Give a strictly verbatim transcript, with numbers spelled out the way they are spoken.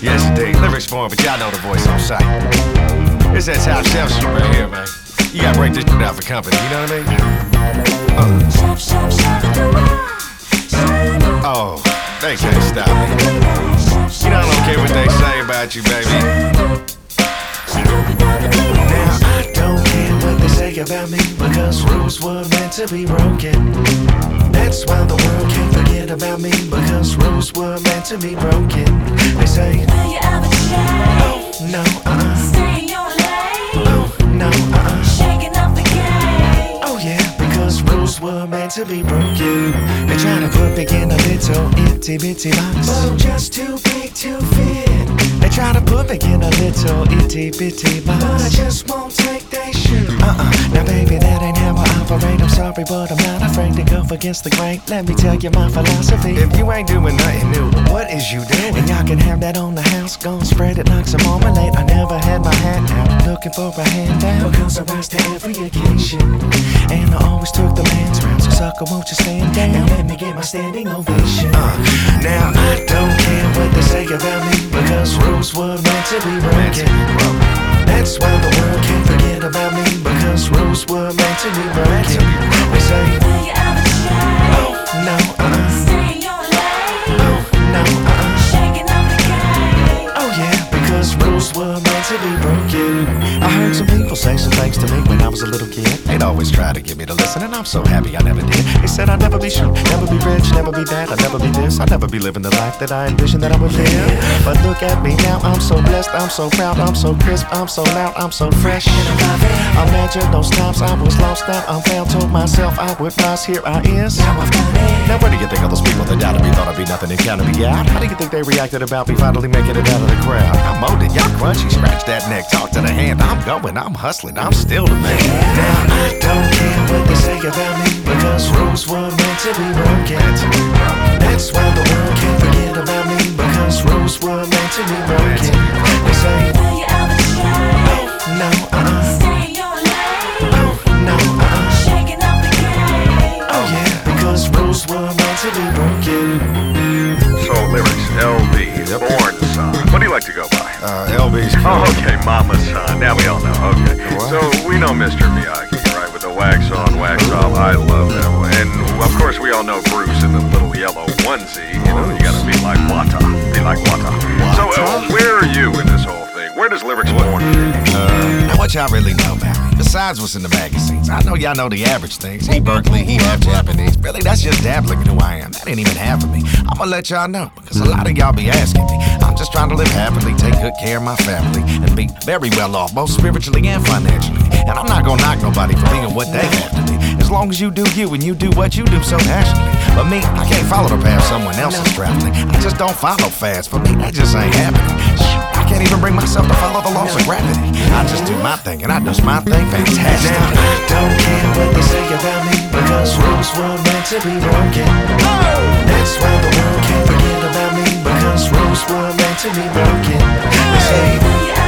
Yes, indeed. Lyrics for him, but y'all know the voice on sight. It's that top shelf shit right here, man. You gotta break this shit out for company, you know what I mean? Uh. Chef, chef, chef, oh, they can't stop me. You know I don't care what they say about you, baby. Now I don't care what they say about me, because rules were meant to be broken. That's why the world can't forget about me, because rules were meant to be broken. They say, will you ever change? oh no, uh-uh. Stay in your lane. Oh no, uh-uh. Shaking up the game. Oh yeah, because rules were meant to be broken. They try to put me in a little itty bitty box, but I'm just too big to fit. They try to put me in a little itty bitty box, but I just won't take their shit. Uh-uh, now baby, that ain't how I operate. I'm sorry, but I'm not afraid to go against the grain. Let me tell you my philosophy. If you ain't doing nothing new, what is you doing? And y'all can have that on the house, gon' spread it like some marmalade. I never had my hat out, looking for a handout, because I rise to every occasion, and I always took the man's round. So sucker, won't you stand down and let me get my standing ovation? Uh, Now I don't care what they say about me, because rules were meant to be broken. That's why the world can't forget about me, because rules were meant to be broken. They say, will you ever change? oh no, uh-uh. Stay in your lane. Oh no, uh-uh. Shaking up the game. Oh yeah, because rules were meant to be broken. I heard some people say some things to me when I was a little kid. they'd always try to get me to listen, and I'm so happy I never did. They said I'd never be sure, never be rich, never be that, I'd never be this, I'd never be living the life that I envisioned that I would live. But look at me now, I'm so blessed, I'm so proud, I'm so crisp, I'm so loud, I'm so fresh. Imagine those times I was lost, now I'm found, told myself I would rise, here I is. Now I've got it. Now where do you think all those people that doubted me thought I'd be nothing and counted me out? How do you think they reacted about me finally making it out of the crowd? I'm molded, y'all crunchy, scratch that neck, talk to the hand. I'm going, I'm hustling, I'm still the man. Now I don't care what they say about me, because rules were meant to be broken. That's why the world can't forget about me, because rules were meant to be broken. They say, will you ever change? oh no, uh-uh. Stay in your lane. Oh no, uh-uh. Shaking up the game. Oh yeah, because rules were meant to be broken. So, lyrics, L B, Born Son. What do you like to go by? Uh, L B's Oh, okay, Mama's Son. Now we all know. Okay. What? So, we know Mister Miyagi, right? With the wax on, wax off. I love that one. And, of course, we all know Bruce in the little yellow onesie. You know, you gotta be like Wata. Be like Wata. So, uh, where are you in this whole thing? Where does Lyrics Born fit? Uh, now what y'all really know about me? Besides what's in the magazines, I know y'all know the average things. He Berkeley, he half Japanese. Really, that's just dabbling in who I am. That ain't even half of me. I'ma let y'all know, because a lot of y'all be asking me. I'm just trying to live happily, take good care of my family, and be very well off, both spiritually and financially. And I'm not gonna knock nobody for being what they have to be, as long as you do you and you do what you do so passionately. But me, I can't follow the path someone else is traveling. I just don't follow fast. For me, that just ain't happening. Shoot, I can't even bring myself to follow the laws of gravity. I just do my thing, and I do my thing fantastic. Now I don't care what they say about me, because rules were meant to be broken. That's why the world can't forget about me, because rules were meant to be broken. They say, will you